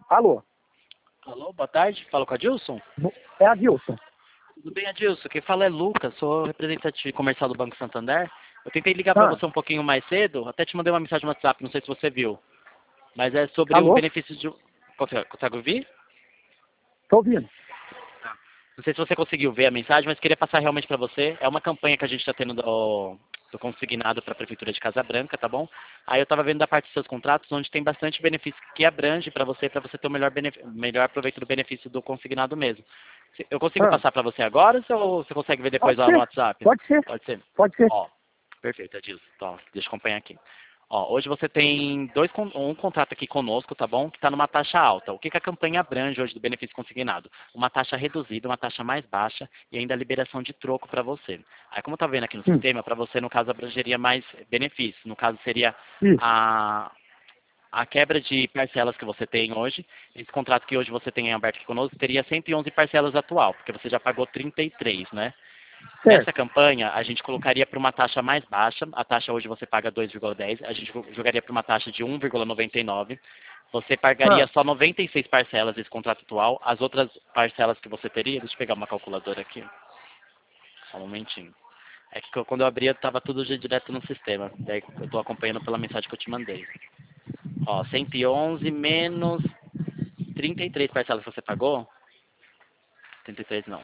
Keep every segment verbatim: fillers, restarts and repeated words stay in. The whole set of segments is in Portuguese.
Alô? Alô, boa tarde. Falo com a Adilson? É a Adilson. Tudo bem, Adilson? Quem fala é Lucas, sou representante comercial do Banco Santander. Eu tentei ligar para Ah, você um pouquinho mais cedo, até te mandei uma mensagem no WhatsApp, não sei se você viu. Mas é sobre um alô? benefício de... Consegue, consegue ouvir? Tô ouvindo. Não sei se você conseguiu ver a mensagem, mas queria passar realmente para você. É uma campanha que a gente está tendo do, do consignado para a Prefeitura de Casa Branca, tá bom? Aí eu estava vendo da parte dos seus contratos, onde tem bastante benefício que abrange para você, para você ter o melhor, benef- melhor proveito do benefício do consignado mesmo. Se- Eu consigo Ah, passar para você agora ou você consegue ver depois pode lá no ser. WhatsApp? Pode ser. Pode ser? Pode ser. Ó, perfeito, Adilson. Então, deixa eu acompanhar aqui. Ó, hoje você tem dois, con- um contrato aqui conosco, tá bom? Que está numa taxa alta. O que, que a campanha abrange hoje do benefício consignado? Uma taxa reduzida, uma taxa mais baixa e ainda a liberação de troco para você. Aí, como está vendo aqui no Hum, sistema, para você, no caso, abrangeria mais benefícios. No caso, seria isso. a, a quebra de parcelas que você tem hoje. Esse contrato que hoje você tem aberto aqui conosco teria cento e onze parcelas atual, porque você já pagou trinta e três, né? Nessa Certo. campanha, a gente colocaria para uma taxa mais baixa. A taxa hoje você paga dois vírgula dez. A gente jogaria para uma taxa de um vírgula noventa e nove. Você pagaria Ah, só noventa e seis parcelas desse contrato atual. As outras parcelas que você teria, deixa eu pegar uma calculadora aqui. Só um momentinho. É que quando eu abria, estava tudo já direto no sistema. Daí eu estou acompanhando pela mensagem que eu te mandei. Ó, cento e onze menos trinta e três parcelas que você pagou. trinta e três não.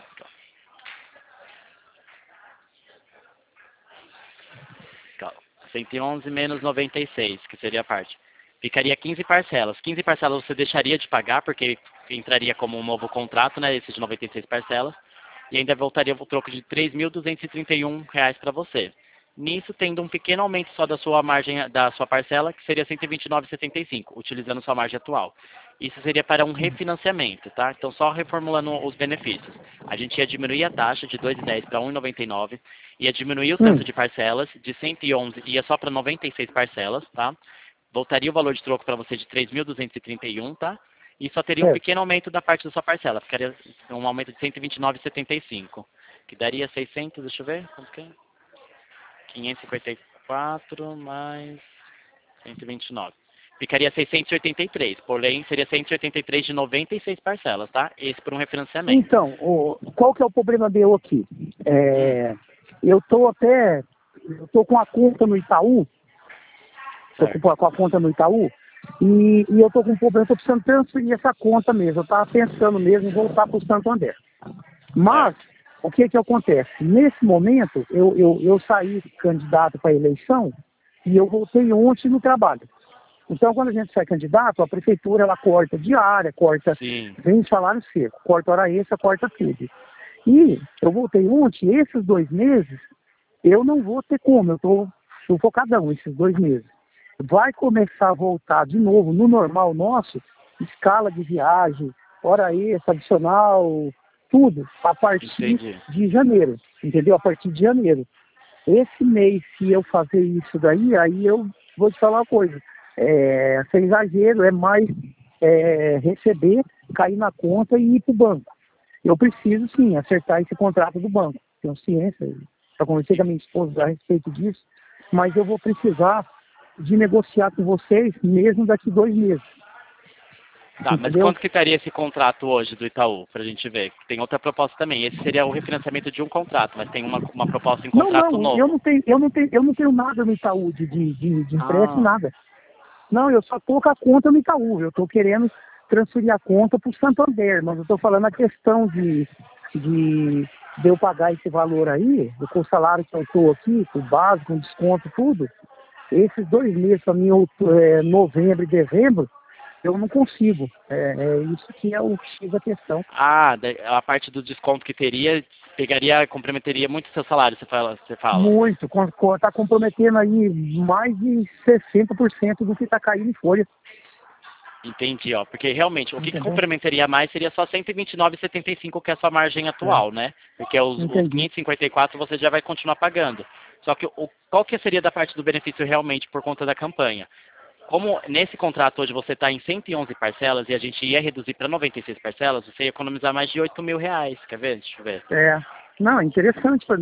Calma. cento e onze menos noventa e seis, que seria a parte. Ficaria quinze parcelas. quinze parcelas você deixaria de pagar, porque entraria como um novo contrato, né? Esse de noventa e seis parcelas. E ainda voltaria o troco de três mil duzentos e trinta e um reais para você. Nisso, tendo um pequeno aumento só da sua margem, da sua parcela, que seria cento e vinte e nove vírgula setenta e cinco, utilizando sua margem atual. Isso seria para um refinanciamento, tá? Então, só reformulando os benefícios. A gente ia diminuir a taxa de dois vírgula dez para um vírgula noventa e nove, ia diminuir o tanto hum, de parcelas, de cento e onze ia só para noventa e seis parcelas, tá? Voltaria o valor de troco para você de três mil duzentos e trinta e um, tá? E só teria um certo. pequeno aumento da parte da sua parcela, ficaria um aumento de cento e vinte e nove vírgula setenta e cinco, que daria seiscentos, deixa eu ver, quanto que é? quinhentos e cinquenta e quatro mais cento e vinte e nove. Ficaria seiscentos e oitenta e três, porém seria cento e oitenta e três de noventa e seis parcelas, tá? Esse por um refinanciamento. Então, o, qual que é o problema meu aqui? Hum, É, eu tô até... Eu tô com a conta no Itaú. Tô com, certo. a- com a conta no Itaú. E, e eu tô com um problema. Eu tô precisando transferir essa conta mesmo. Eu tava pensando mesmo em voltar pro Santander. Mas, Certo. o que que acontece? Nesse momento, eu, eu, eu saí candidato para a eleição e eu voltei ontem no trabalho. Então, quando a gente sai candidato, a prefeitura ela corta diária, corta, Sim, vem salário seco, corta hora extra, corta tudo. E eu voltei ontem, esses dois meses, eu não vou ter como, eu estou sufocadão esses dois meses. Vai começar a voltar de novo no normal nosso, escala de viagem, hora extra, adicional, tudo, a partir entendi. de janeiro, entendeu? A partir de janeiro. Esse mês, se eu fazer isso daí, aí eu vou te falar uma coisa. É, sem exagero, é mais é, receber, cair na conta e ir para o banco. Eu preciso, sim, acertar esse contrato do banco. Tenho ciência, já conversei com a minha esposa a respeito disso, mas eu vou precisar de negociar com vocês mesmo daqui dois meses, Tá, mas entendeu? quanto que estaria esse contrato hoje do Itaú, pra gente ver? Tem outra proposta também. Esse seria o refinanciamento de um contrato, mas tem uma, uma proposta em Não, contrato não, eu novo. não tenho, eu não tenho, eu não tenho nada no Itaú de, de, de, de empréstimo, Ah, nada. Não, eu só estou com a conta no Itaú. Eu estou querendo transferir a conta para o Santander, mas eu estou falando a questão de, de, de eu pagar esse valor aí, com o salário que eu estou aqui, com o básico, com desconto, tudo. Esses dois meses, para mim, out- é, novembro e dezembro, eu não consigo. É, é isso que é o X da questão. ah, da- a parte do desconto que teria, pegaria, comprometeria muito o seu salário, você fala. Você fala. Muito. Está comprometendo aí mais de sessenta por cento do que está caindo em folha. Entendi, ó. Porque realmente, o que, que Entendeu? complementaria mais seria só cento e vinte e nove vírgula setenta e cinco, que é a sua margem É, atual, né? Porque os, os entendi. quinhentos e cinquenta e quatro você já vai continuar pagando. Só que o, qual que seria da parte do benefício realmente por conta da campanha? Como nesse contrato hoje você está em cento e onze parcelas e a gente ia reduzir para noventa e seis parcelas, você ia economizar mais de oito mil reais. Quer ver? Deixa eu ver. É, não, é interessante para mim.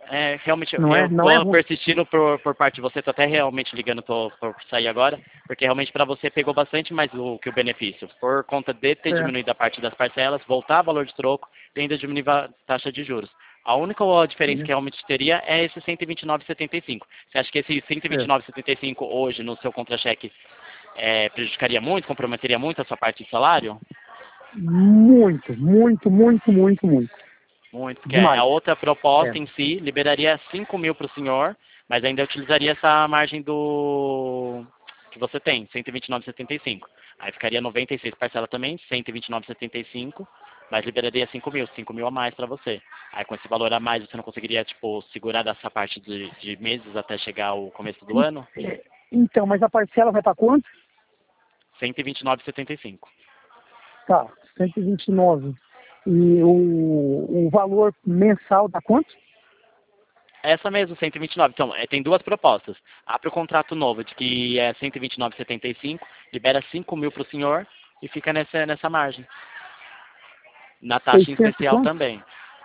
É, realmente, Não eu é, não é tô ruim. persistindo por, por parte de você, tô até realmente ligando tô, por sair agora, porque realmente para você pegou bastante mais o, que o benefício, por conta de ter É. diminuído a parte das parcelas, voltar valor de troco e ainda diminuir a taxa de juros. A única diferença que É. realmente teria é esse cento e vinte e nove vírgula setenta e cinco. Você acha que esse cento e vinte e nove vírgula setenta e cinco hoje no seu contra-cheque é, prejudicaria muito, comprometeria muito a sua parte de salário? Muito, muito, muito, muito, muito. Muito, porque a Demais. outra É. proposta em si liberaria cinco mil para o senhor, mas ainda utilizaria essa margem do que você tem, cento e vinte e nove vírgula setenta e cinco. Aí ficaria noventa e seis parcela também, cento e vinte e nove vírgula setenta e cinco, mas liberaria cinco mil, cinco mil a mais para você. Aí com esse valor a mais você não conseguiria, tipo, segurar dessa parte de, de meses até chegar o começo do ano? É, então, mas a parcela vai para quanto? cento e vinte e nove vírgula setenta e cinco. Tá, cento e vinte e nove. E o, o valor mensal dá quanto? Essa mesmo, cento e vinte e nove. Então, é, tem duas propostas. Abre o contrato novo, de que é cento e vinte e nove vírgula setenta e cinco, libera cinco mil para o senhor e fica nessa, nessa margem. Na taxa em seiscentos e especial quanto? também.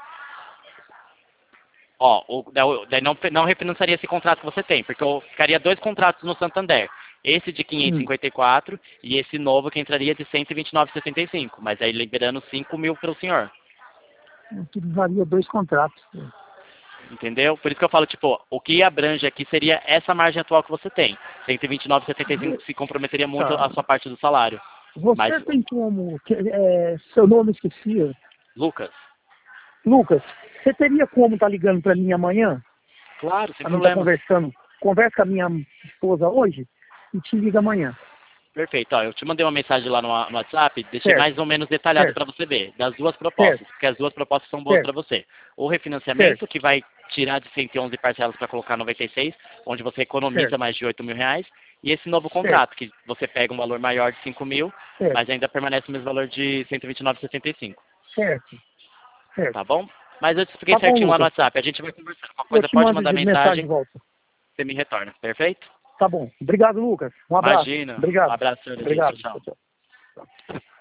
Ó, o, daí daí não, não refinanciaria esse contrato que você tem, porque eu ficaria dois contratos no Santander. Esse de quinhentos e Hum, cinquenta e quatro e esse novo que entraria de cento e vinte e nove vírgula setenta e cinco. Mas aí liberando cinco mil para o senhor. utilizaria dois contratos. Entendeu? Por isso que eu falo, tipo, o que abrange aqui seria essa margem atual que você tem. cento e vinte e nove vírgula setenta e cinco se comprometeria muito Tá. a sua parte do salário. Mas, Você tem como. que- é, seu nome esqueci. Lucas, Lucas, você teria como estar ligando para mim amanhã? claro, sem A mim estar problemas. conversando. Conversa com a minha esposa hoje e te liga amanhã. Perfeito. Ó, eu te mandei uma mensagem lá no, no WhatsApp, deixei Certo, mais ou menos detalhado certo, para você ver, das duas propostas, certo, porque as duas propostas são boas para certo, você. O refinanciamento, certo, que vai tirar de cento e onze parcelas para colocar noventa e seis, onde você economiza certo, mais de oito mil reais, e esse novo certo, contrato, que você pega um valor maior de cinco mil, certo, mas ainda permanece o mesmo valor de cento e vinte e nove vírgula setenta e cinco. certo, certo. Tá bom? Mas eu te expliquei Tá bom, certinho lá no Lucas. WhatsApp. A gente vai conversando. Qualquer Eu coisa te pode mando mandar de mensagem de mensagem, volta. você me retorna. Perfeito? Tá bom. Obrigado, Lucas. Um abraço. Imagina. Um Obrigado. abraço, senhor. Tchau, Obrigado. tchau. Tchau, tchau.